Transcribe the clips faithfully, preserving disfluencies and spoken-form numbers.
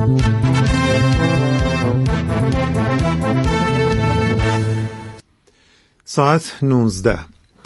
ساعت نوزده.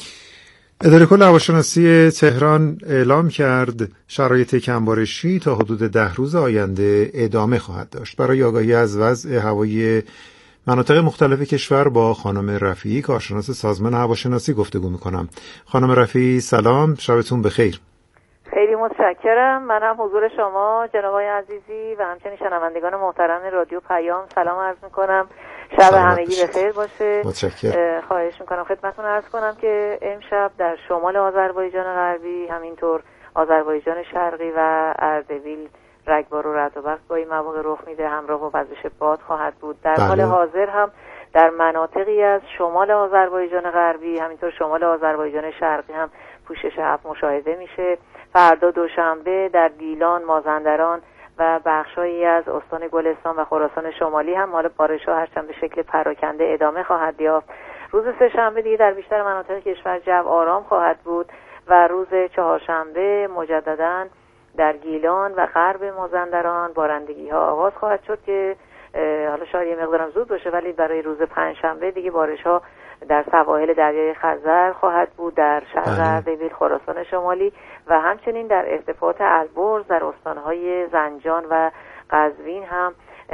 اداره کل هواشناسی تهران اعلام کرد شرایط کمبارشی تا حدود ده روز آینده ادامه خواهد داشت. برای آگاهی از وضع هوایی مناطق مختلف کشور با خانم رفیعی، کارشناس سازمان هواشناسی گفتگو میکنم. خانم رفیعی سلام، شبتون بخیر. خیلی متشکرم. من هم حضور شما جناب آقای عزیزی و همچنین شنوندگان محترم رادیو پیام سلام عرض میکنم. شب همگی بخیر باشه. متشکرم. خواهش میکنم خدمتتون عرض کنم که امشب در شمال آذربایجان غربی، همینطور آذربایجان شرقی و اردبیل رگبار و رعد و برق گاهی مواقع رخ میده، همراه با وزش باد خواهد بود. در حال حاضر هم در مناطقی از شمال آذربایجان غربی، همینطور شمال آذربایجان شرقی هم پوشش ابر مشاهده میشه. فردا دوشنبه در گیلان، مازندران و بخشایی از استان گلستان و خراسان شمالی هم حال بارش‌ها هرچند به شکل پراکنده ادامه خواهد یافت. روز سه شنبه دیگه در بیشتر مناطق کشور جو آرام خواهد بود و روز چهارشنبه مجدداً در گیلان و غرب مازندران بارندگی ها آغاز خواهد شد که حالا شاید یه مقدارم زود باشه، ولی برای روز پنجشنبه دیگه بارش ها در سواحل دریای خزر خواهد بود، در شرق اردبیل، خراسان شمالی و همچنین در ارتفاعات البرز در استانهای زنجان و قزوین هم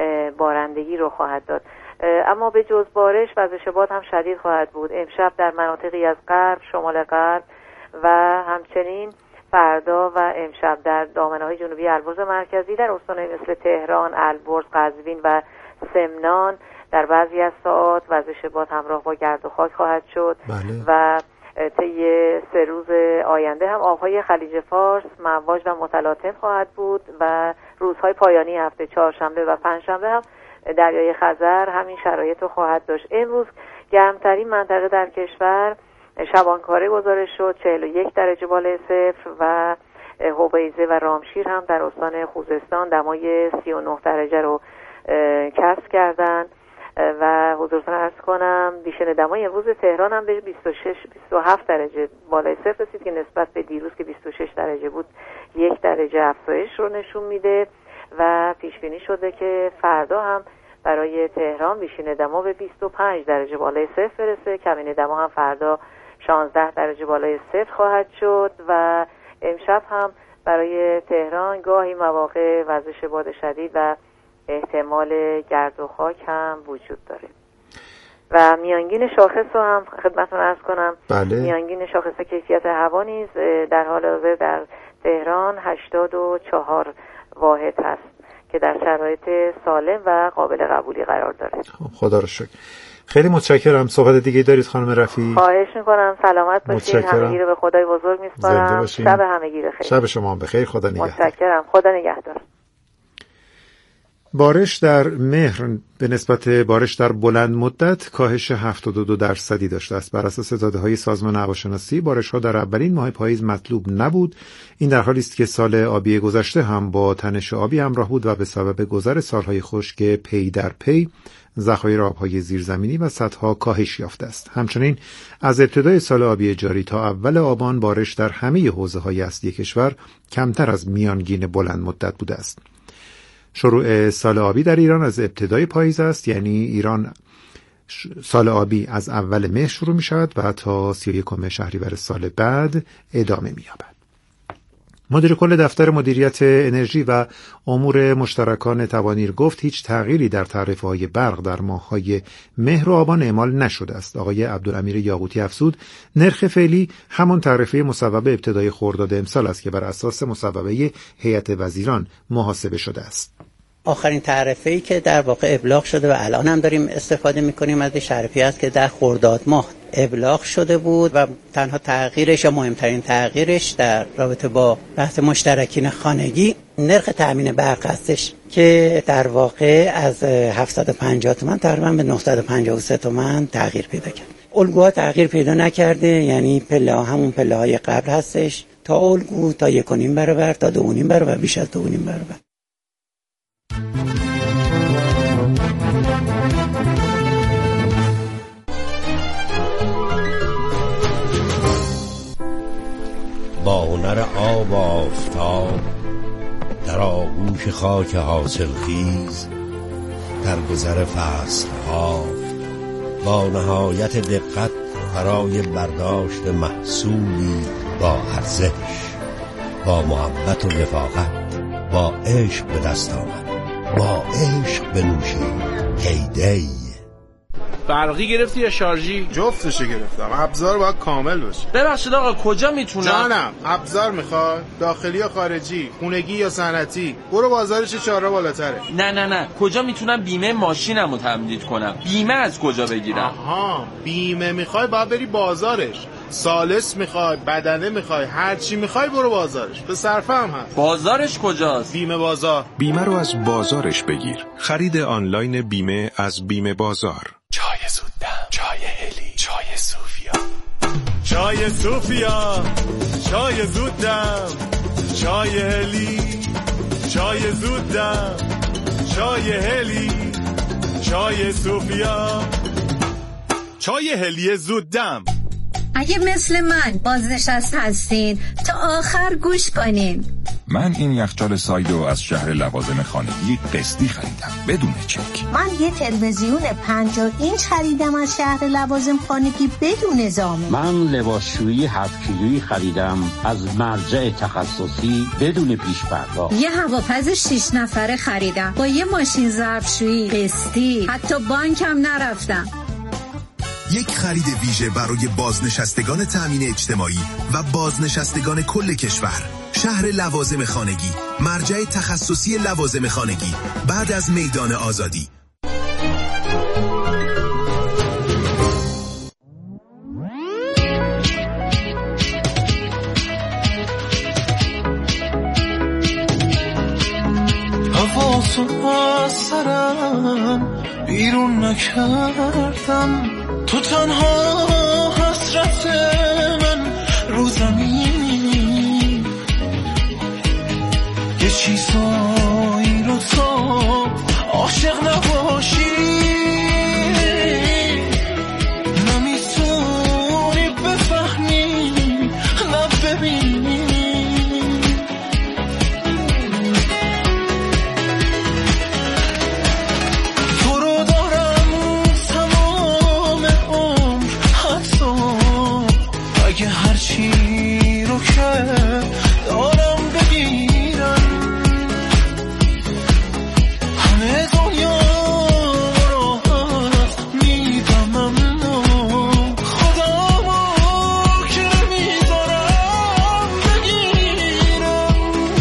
بارندگی رو خواهد داد. اما به جز بارش وزش باد هم شدید خواهد بود. امشب در مناطقی از غرب، شمال غرب و همچنین فردا و امشب در دامنه‌های جنوبی البرز مرکزی در استان‌های مثل تهران، البرز، قزوین و سمنان در بعضی از ساعات وزش باد همراه با گرد و خاک خواهد شد. بله. و طی سه روز آینده هم آب‌های خلیج فارس مواج و متلاطم خواهد بود و روزهای پایانی هفته چهارشنبه و پنجشنبه هم دریای خزر همین شرایط رو خواهد داشت. امروز گرمترین منطقه در کشور شبانکاره گزارش شد، چهل و یک درجه بالای صفر و حبیزه و رامشیر هم در استان خوزستان دمای سی و نه درجه رو کسب کردن و حضورتون عرض کنم بیشتر دمای امروز تهران هم به بیست و شش بیست و هفت درجه بالای صفر رسید که نسبت به دیروز که بیست و شش درجه بود یک درجه افزایش رو نشون میده و پیش بینی شده که فردا هم برای تهران بیشتر دما به بیست و پنج درجه بالای صفر برسه. کمین دما هم فردا شانزده درجه بالای صفر خواهد شد و امشب هم برای تهران گاهی مواقع وزش باد شدید و احتمال گرد و خاک هم وجود داره و میانگین شاخص رو هم خدمتتون عرض کنم. بله. میانگین شاخص کیفیت هوا نیز در حال حاضر در تهران هشتاد و چهار واحد هست که در شرایط سالم و قابل قبولی قرار داره. خدا رو شکر. خیلی متشکرم. صحبت دیگه دارید خانم رفیعی؟ خواهش میکنم. سلامت باشید. همگی رو به خدای بزرگ میسپارم. شب همگی بخیر. شب شما بخیر. خدا نگهدار. متشکرم. خدا نگهدار. بارش در مهر به نسبت بارش در بلند مدت کاهش هفتاد و دو درصدی داشته است. بر اساس داده‌های سازمان هواشناسی بارش‌ها در اولین ماه پاییز مطلوب نبود. این در حالی است که سال آبی گذشته هم با تنش آبی همراه بود و به سبب گذر سالهای خشک پی در پی ذخایر آب‌های زیرزمینی و سدها کاهش یافته است. همچنین از ابتدای سال آبی جاری تا اول آبان بارش در همه حوزه‌های اصلی کشور کمتر از میانگین بلند مدت بوده است. شروع سال آبی در ایران از ابتدای پاییز است، یعنی ایران سال آبی از اول مه شروع می شود و تا سی و یکم شهریور سال بعد ادامه می یابد. مدیر کل دفتر مدیریت انرژی و امور مشترکان توانیر گفت هیچ تغییری در تعرفه‌های برق در ماه‌های مهر و آبان اعمال نشده است. آقای عبدالامیر یاقوتی افزود نرخ فعلی همان تعرفه مصوبه ابتدای خرداد امسال است که بر اساس مصوبه هیئت وزیران محاسبه شده است. آخرین تعرفه‌ای که در واقع ابلاغ شده و الان هم داریم استفاده می‌کنیم از تعرفه‌ای است که در خرداد ماه ابلاغ شده بود و تنها تغییرش یا مهمترین تغییرش در رابطه با بحث مشترکین خانگی نرخ تأمین برق هستش که در واقع از هفتصد و پنجاه تومان تقریبا به نهصد و پنجاه و سه تومان تغییر پیدا کرد. الگوها تغییر پیدا نکرده، یعنی پله ها همون پله های قبل هستش تا الگو تا یک و نیم برابر تا دو و نیم برابر بیش از دو و نیم برابر. با هنر آب و آفتاب در در آغوش خاک حاصل خیز در گذر فصل ها با نهایت دقت برای برداشت محصولی با ارزش، با محبت و رفاقت، با عشق به دست آمد، با عشق بنوشید. هیدی برقی گرفتی یا شارژی؟ جفتشو گرفتم. ابزار باید کامل باشه. ببخشید آقا کجا میتونم؟ جانم ابزار میخواد؟ داخلی یا خارجی؟ خونگی یا صنعتی؟ برو بازارش چهار راه بالاتره. نه نه نه کجا میتونم بیمه ماشینمو تمدید کنم؟ بیمه از کجا بگیرم؟ آها بیمه میخوای باید بری بازارش. سالس میخوای، بدنه میخوای، هر چی میخوای برو بازارش. به صرفه هم هست. بازارش کجاست؟ بیمه بازار. بیمه رو از بازارش بگیر. خرید آنلاین بیمه از بیمه بازار. چای زودم، چای هلی، چای صوفیا. چای صوفیا، چای زودم، چای هلی، چای زودم، چای هلی، چای صوفیا، چای هلی زودم. اگه مثل من بازنشسته هستین تا آخر گوش کنین. من این یخچال سایدو از شهر لوازم خانگی قسطی خریدم بدون چک. من یه تلویزیون پنجاه اینچ خریدم از شهر لوازم خانگی بدون زامن. من لباسشویی هفت کیلویی خریدم از مرجع تخصصی بدون پیش پرداخت. یه هواپز شش نفره خریدم با یه ماشین ظرفشویی قسطی، حتی بانکم نرفتم. یک خرید ویژه برای بازنشستگان تامین اجتماعی و بازنشستگان کل کشور. شهر لوازم خانگی، مرجع تخصصی لوازم خانگی، بعد از میدان آزادی. حواسو از سرم بیرون نکردم، تو تنها حسرت من رو زمین. یه چیزایی رو تو عاشق نباشی نمیتونی بفهمی، نه ببینی. تو رو دارم تمام عمر، حتی اگه هرچی رو که دارم بگیرم، همه دنیا رو میدم، اما خودمو که نمیذارم بگیرم.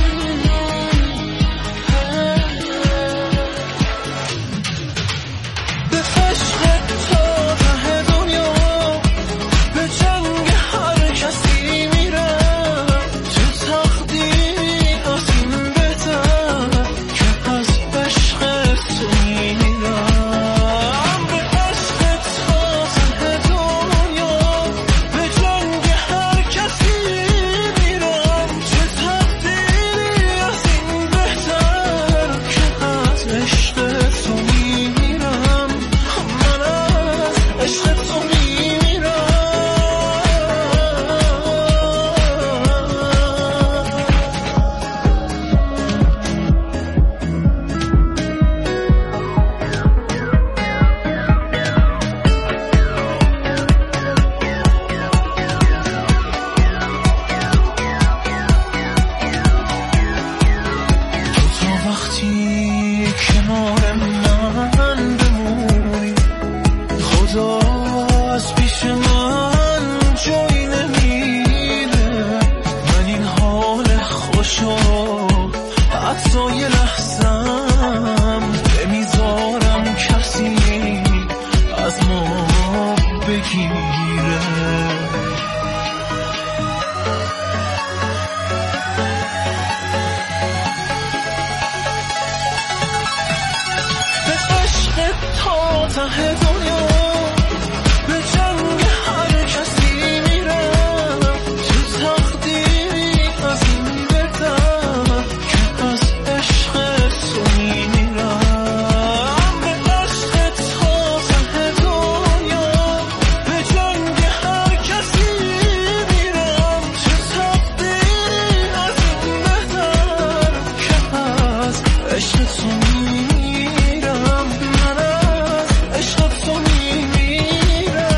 به عشق تا ته دنیا، به جنگ هر کسی میرم، تو تقدیر از این بهتر که از عشق تو میرم. به عشق تا ته دنیا، به جنگ هر کسی میرم، تو تقدیر از این بهتر که از عشق تو میرم. من از عشق تو میرم. تو تا وقتی کنار من بمونی، خدا از پیش من جایی نمیره. من این حال خوشو حتی یه لحظم نمیذارم کسی از ما بگیره. به عشق تا ته دنیا، به جنگ هر کسی میرم، تو تقدیری از این بهتر که از عشق تو میرم. به عشق تا ته دنیا، به جنگ هر کسی میرم، تو تقدیری از این بهتر که عشق تو میمیرم، من از عشق تو میمیرم.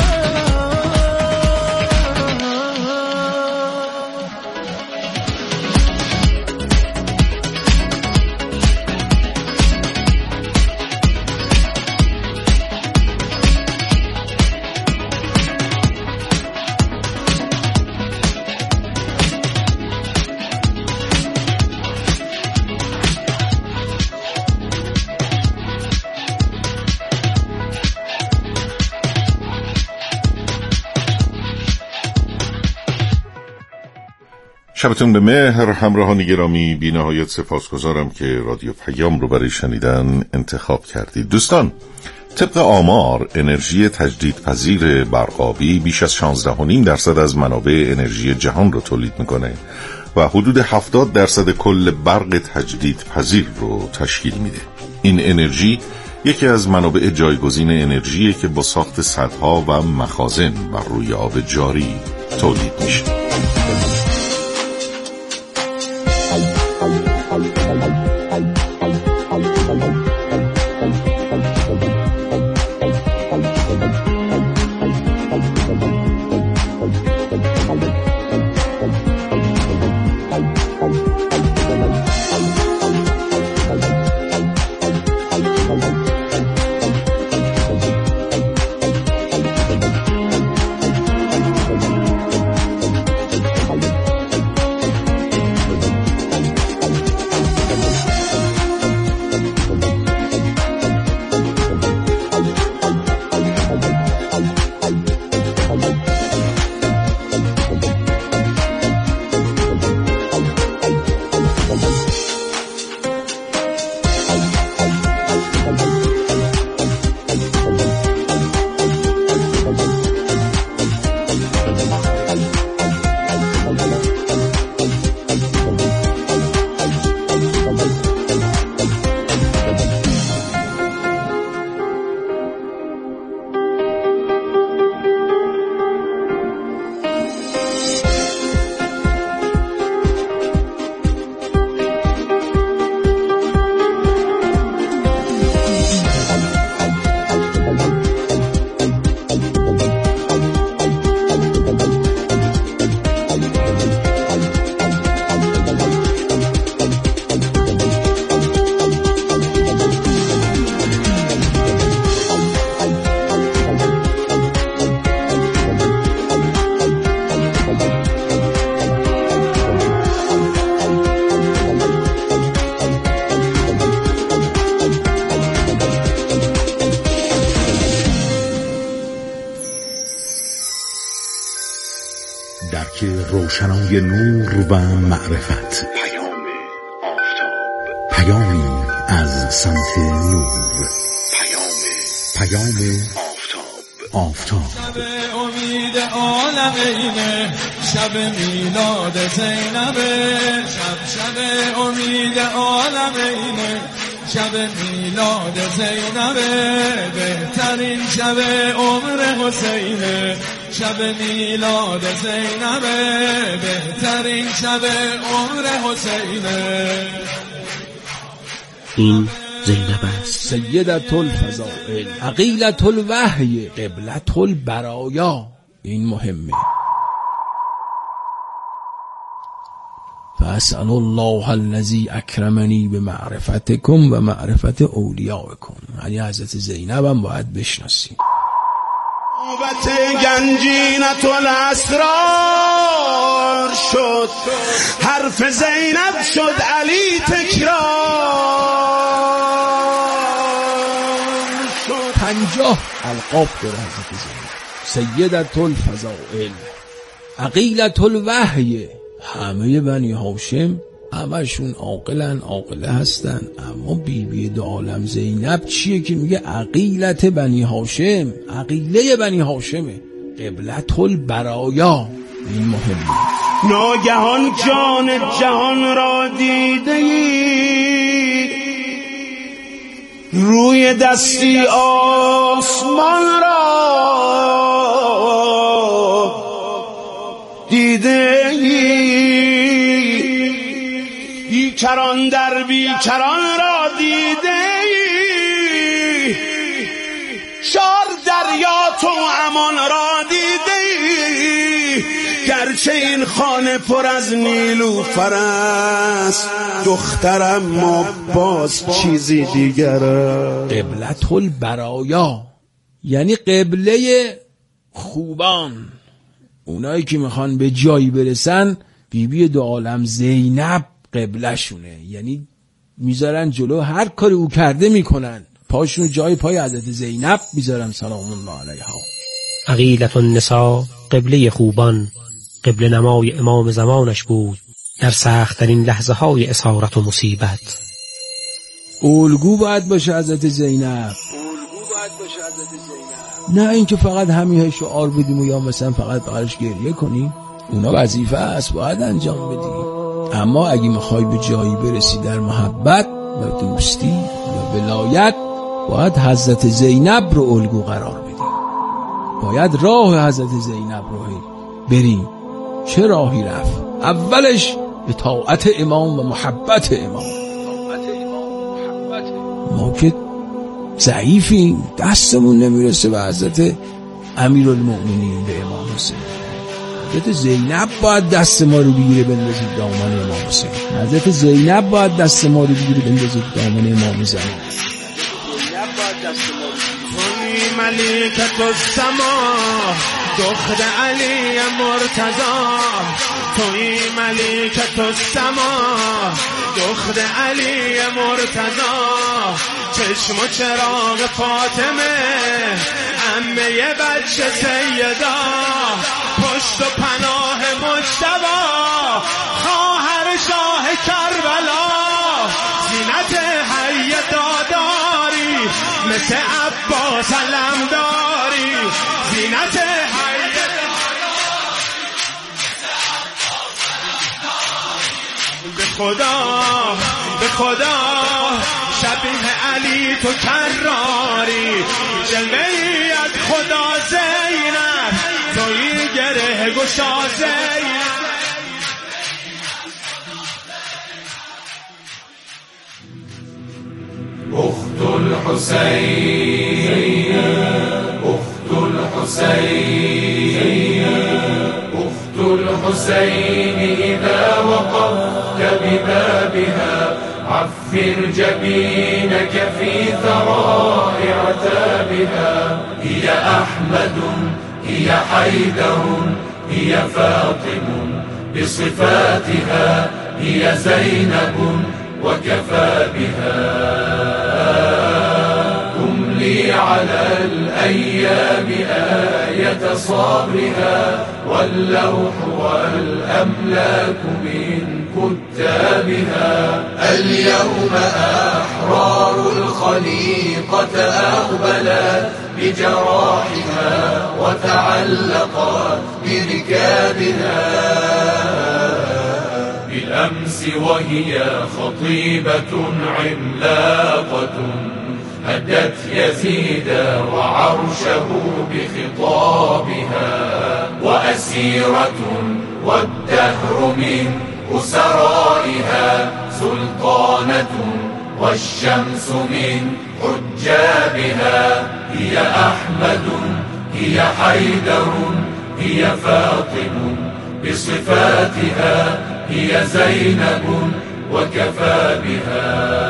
شبتون به مهر. همراهان گرامی، بی نهایت سپاسگزارم که رادیو پیام رو برای شنیدن انتخاب کردید. دوستان، طبق آمار انرژی تجدیدپذیر برقابی بیش از شانزده و نیم درصد از منابع انرژی جهان رو تولید میکنه و حدود هفتاد درصد کل برق تجدیدپذیر رو تشکیل میده. این انرژی یکی از منابع جایگزین انرژیه که با ساخت سدها و مخازن بر روی آب جاری تولید میشه. روشنای نور و معرفت، پیام آفتاب، پیامی از سمت نور، پیام پیام آفتاب. آفتاب شب امید عالمینه، شب میلاد زینبه، شب شب امید عالمینه، شب میلاد زینبه، بهترین شب عمر حسینه، شب میلاد زینبه، بهترین شب عمر حسینه. این زینب است، سیدت الفضائل، عقیلت الوحی، قبلت البرایا. این مهمه. فاسأل الله الذی اکرمنی به معرفتکم و معرفت اولیاءکم. یعنی حضرت زینب هم باید بشناسیم. نوبت گنجینت الاسرار شد، حرف زینب شد علی تکرار شد. پنجاه القاب داره حضرت زینب. سیدت الفضائل، عقیلت الوحی. همه بنی هاشم همشون عاقلن، عاقله هستن، اما بیبی بی دو عالم زینب چیه که میگه عقیلت بنی هاشم، عقیله بنی هاشمه، قبلت البرایا. این مهمه. ناگهان جان جهان را دیده ای، روی دستی آسمان را دیده ای، بیکران در بیکران را دیده ای، شار دریا تو امان را دیده ای، گرچه این خانه پر از نیلوفر است دخترم ما باز چیزی دیگر است. قبلة البرایا یعنی قبله خوبان، اونایی که میخوان به جایی برسن بیبی دو عالم زینب قبله شونه، یعنی میذارن جلو هر کاری او کرده میکنن، پاشون جای پای حضرت زینب میذارن سلام الله علیها. عقیلة النساء قبله خوبان، قبله نمای امام زمانش بود در سخت‌ترین لحظه های اسارت و مصیبت. الگو باید باشه حضرت زینب، نه اینکه فقط همیه شعار بدیم و یا مثلا فقط بغلش گریه کنیم، اونا وظیفه است باید انجام بدیم. اما اگه میخوای به جایی برسی در محبت و دوستی و ولایت، باید حضرت زینب رو الگو قرار بدیم، باید راه حضرت زینب رو بریم. چه راهی رفت؟ اولش اطاعت امام و محبت امام. ما که ضعیفیم، دستمون نمیرسه به حضرت امیرالمؤمنین به امام حسین. حضرت زینب باید دست ما رو بگیره بندازید دامن امام حسین. حضرت زینب باید دست ما رو بگیره بندازید دامن امام زمان. توی ملکت السما دختر علی مرتضی، توی ملکت السما دختر علی مرتضی، چشم و چراغ فاطمه عمه بچه سیدا، پشت و پناه مجتبی خواهر شاه کربلا، زینت حی داداری مثل عباس علمداری، زینت حی به خدا به خدا شبیه علی تو کراری، جلوه‌ای از خدا زینب توی گره گشا زینب. اخت الحسین اخت الحسین اخت الحسین اذا وقفت ببابها عفر جبينك في ثراء عتابها، هي أحمد هي حيدر هي فاطم بصفاتها، هي زينب وكفى بها. تملي على الأيام آية صبرها، واللوح والأملاك من كتابها. اليوم أحرار الخليقة أقبلت بجراحها وتعلقت بركابها. بالأمس وهي خطيبة عملاقة هدت يزيد وعرشه بخطابها، وأسيرة والدهر من أسرائها، سلطانة والشمس من حجابها. هي أحمد هي حيدر هي فاطم بصفاتها، هي زينب وكفى بها.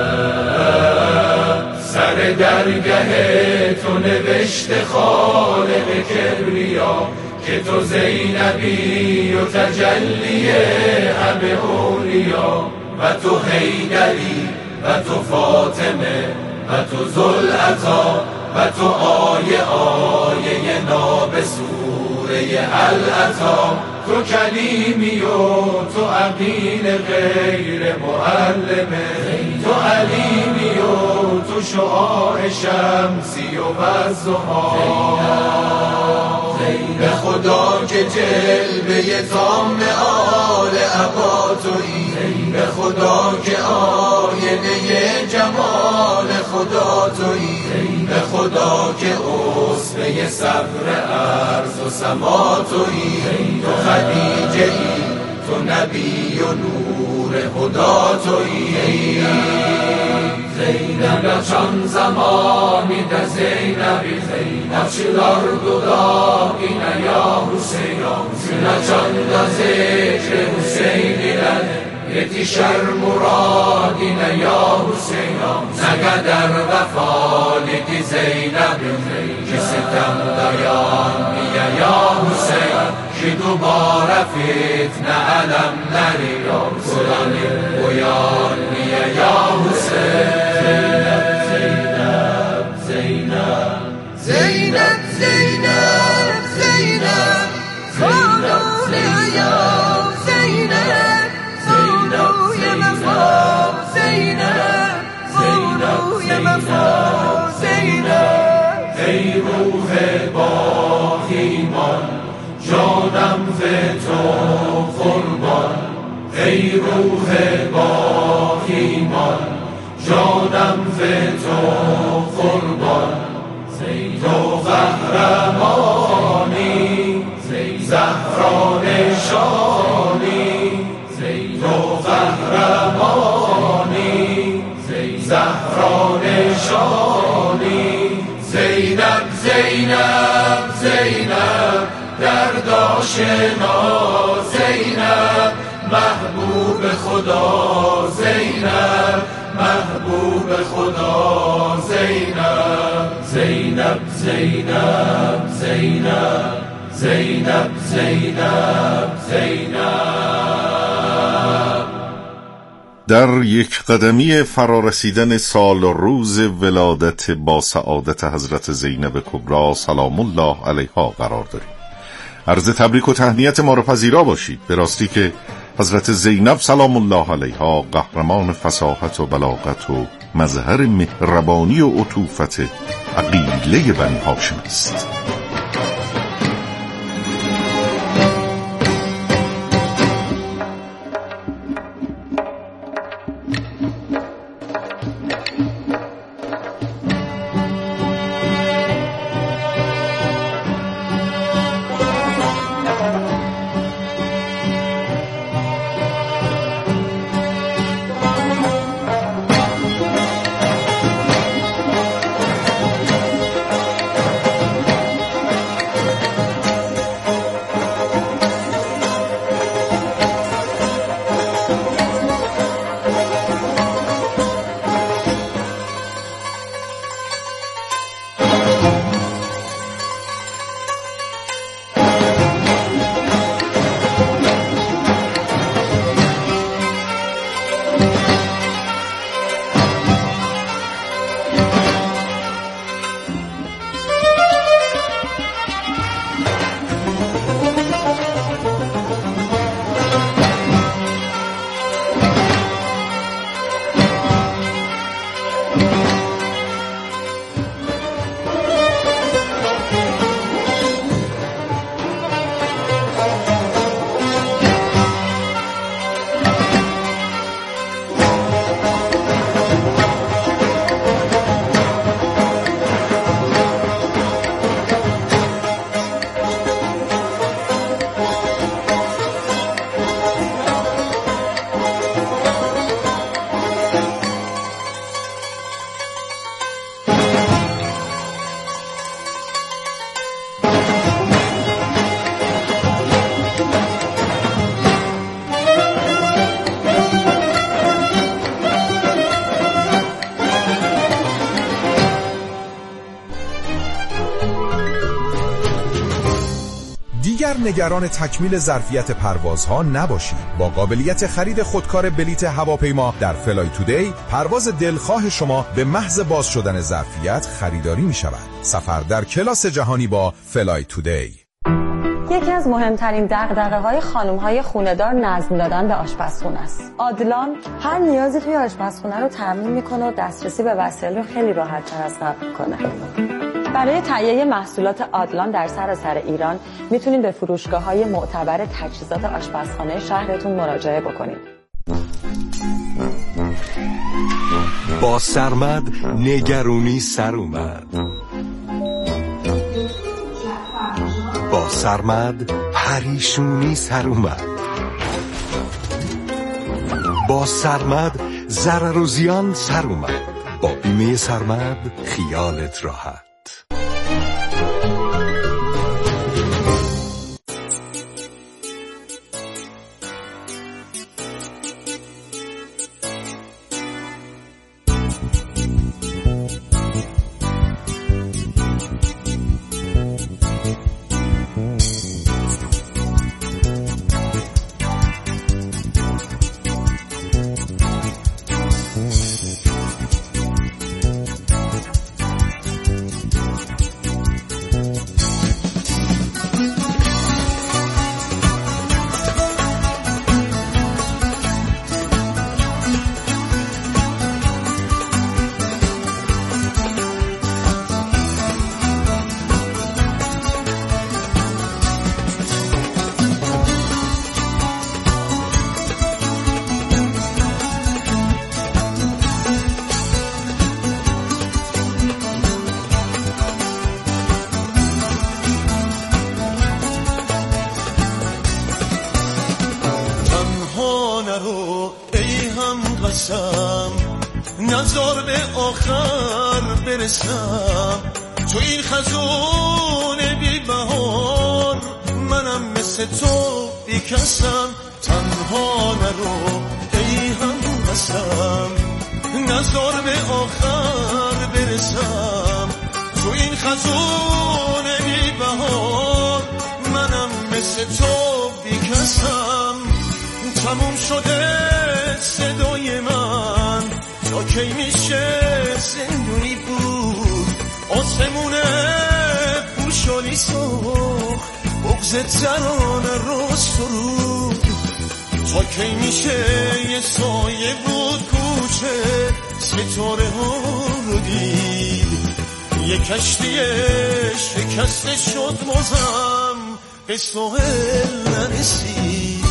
سر درگه تو نوشت خالق کبریا، که تو زینبی و تجلی همه اولیا، و تو حیدری و تو فاطمه و تو ذوالعطا و تو آیه آیه نابسوره العطا. تو کلیمی و تو عقیل غیر معلمه، تو علیمی و تو شعاع شمسی و والضحی. به خدا که جلوه تام آل عبا تویی، به خدا که آینه جمال خدا تویی، به خدا که اصفه صبر عرض و سما تویی. تو خدیجه ای تو تو نبی و نور هدا تویی زینب چون زمانی ده زینبی زینب چلار دوداقی نیا حسین زینب چون ده ذکر حسینی لده یتی شر مرادی نیا حسین نگدر وفالی کی زینب کی ستم دایان نیا یا حسین کی دوباره فتنه علم نری قرآن بویان نیا یا حسین زینب زینب زینب زینب زینب خانون حیات زینب زینب زینب زینب زینب زینب ای روح با ایمان جانم به تو قربان ای روح با ایمان جانم به تو قربان تو قهرمانی زهرا نشانی تو قهرمانی زهرا نشانی زینب زینب زینب درد آشنا زینب محبوب خدا زینب محبوب خدا زینب زینب زینب زینب زینب زینب زینب در یک قدمی فرارسیدن سال و روز ولادت با سعادت حضرت زینب کبری سلام الله علیها قرار داریم. عرض تبریک و تهنیت ما رو پذیرا باشید. به راستی که حضرت زینب سلام الله علیها قهرمان فصاحت و بلاغت و مظهر مهربانی و عطوفت عقیله بنی هاشم است. نگران تکمیل ظرفیت پروازها نباشید. با قابلیت خرید خودکار بلیت هواپیما در فلای تودی، پرواز دلخواه شما به محض باز شدن ظرفیت خریداری می شود. سفر در کلاس جهانی با فلای تودی. یکی از مهمترین دغدغه‌های خانم‌های خونه‌دار نظم دادن به آشپزخونه است. آدلان هر نیازی توی آشپزخونه رو تامین می‌کنه و دسترسی به وسایل رو خیلی راحت‌تر از قبل می‌کنه. برای تهیه محصولات آدلان در سراسر ایران میتونید به فروشگاه‌های معتبر تجهیزات آشپزخانه شهرتون مراجعه بکنید. با سرمد نگرونی سر اومد. با سرمد پریشونی سر اومد. با سرمد ضرر و زیان سر اومد. با بیمه سرمد خیالت راحت. نظر به آخر برسم تو این خزون بی بهار، منم مثل تو بی کسم. تنها نرو ای هم قسم، نظر به آخر برسم تو این خزون بی بهار، منم مثل تو بی کسم. تموم شده صدای من، تا کی میشه زندونی بود؟ آسمونه پوشانی سوخت، بغض ترانه رو سرود. تا کی میشه یه سایه بود کوچه ستاره ها رو دید؟ یه کشتی شکسته شد بازم به ساحل نرسید.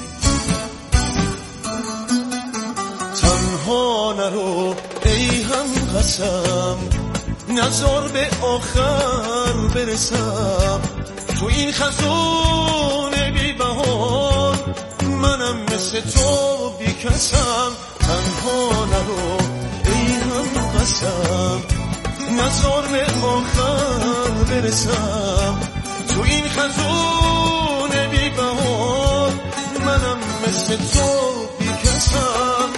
تنها نرو ای هم قسم، نظر به آخر برسم تو این خزون بی بهار، منم مثل تو بی کسم. تنها نرو ای هم قسم، نظر به آخر برسم تو این خزون بی بهار، منم مثل تو بی کسم.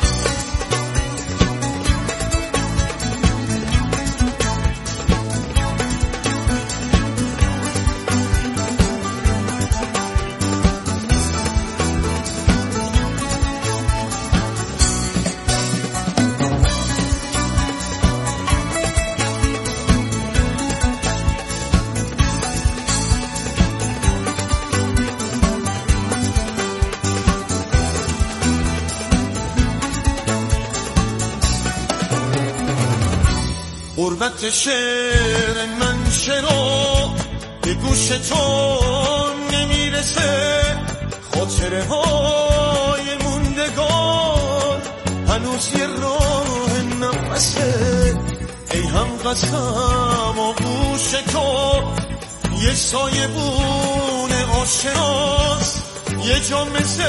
غربت شعر من چرا به گوش تو نمیرسه؟ خاطره های موندگار هنوز یه راه نفسه. ای هم قسم آغوش تو یه سایبون آشناست، یه جا مثل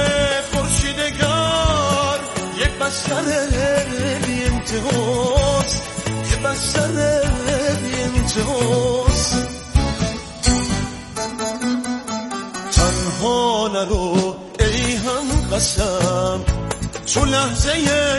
خورشیدگر، یه بستر بی انتهاست، یه بستر بی انتهاست. تنها نرو ای هم قسم، چو لحظه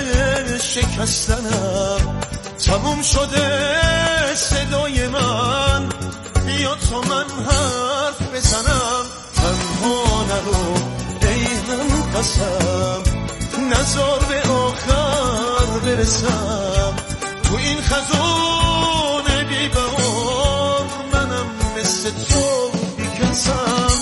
شکستنم تموم شده صدای من، بیا تا من حرف بزنم. تنها نرو ای هم قسم، نظر به آخر برسم تو این خزون بی بهار، منم مثل تو بی کسم.